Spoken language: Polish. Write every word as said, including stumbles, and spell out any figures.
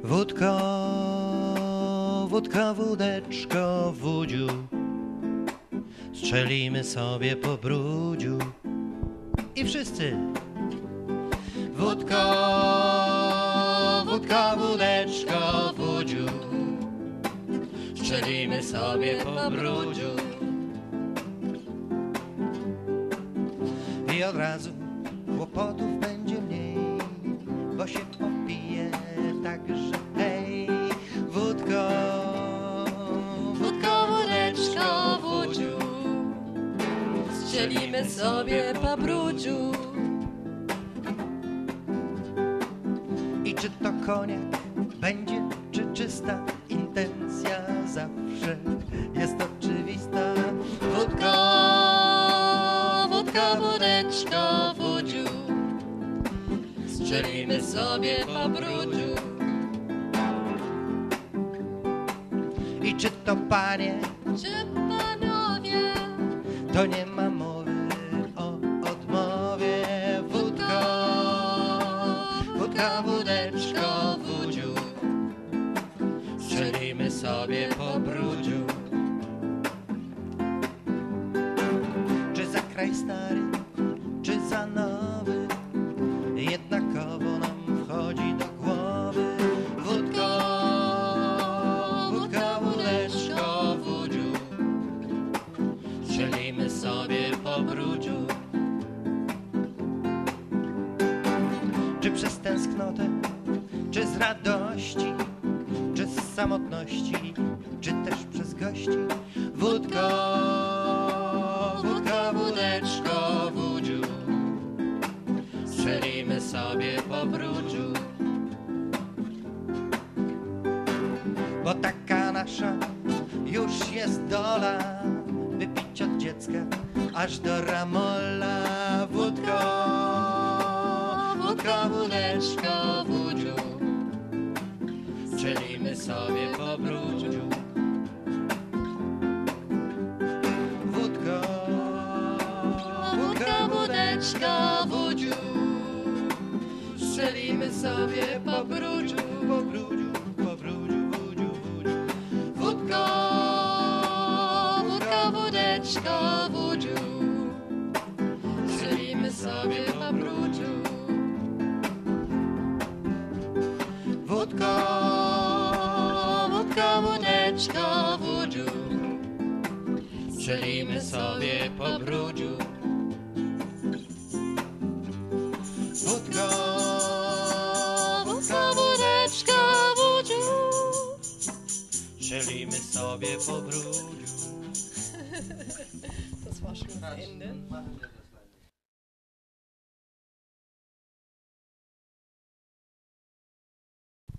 Wódko, wódka, wódeczko, wódziu, strzelimy sobie po brudziu. I wszyscy. Wódko, wódka, wódeczko, wódziu, strzelimy sobie po brudziu. I od razu kłopotów będzie mniej, bo się popije także hej. Wódko, wódko, wódeczko, wódziu, strzelimy sobie po brudziu. I czy to koniak będzie, czy czysta intencja, zawsze jest oczywista. Wódko, wódko, wódeczko, wódziu, strzelimy sobie po brudziu. I czy to panie, Czy panowie, to nie ma mowy o odmowie. Wódko, wódka, wódeczko, wódziu, strzelimy sobie po brudziu. Czy za kraj stary, czy za nowy, jednakowo nam wchodzi do głowy. Wódko, wódka, wódeczko, wódziu, strzelimy sobie po brudziu. Czy przez tęsknotę, czy z radości, czy z samotności, czy też przez gości. Wódko, wódka, wódeczko, wódziu, strzelimy sobie po brudziu. Bo taka nasza już jest dola, by pić od dziecka aż do ramola. Wódko, wódka, wódeczko, wódziu, strzelimy sobie po brudziu. Wódko, wódko, wódeczko, wódziu, strzelimy sobie po brudziu. po brudziu, po brudziu, wódziu, wódziu. Wódko, wódko, wódeczko, wódziu, strzelimy sobie po brudziu. Wódko, Wódko, wódeczko, wódziu, strzelimy sobie po brudziu. Wódko, wódko, wódeczko, wódziu. strzelimy sobie po brudziu. Das war schon das Ende.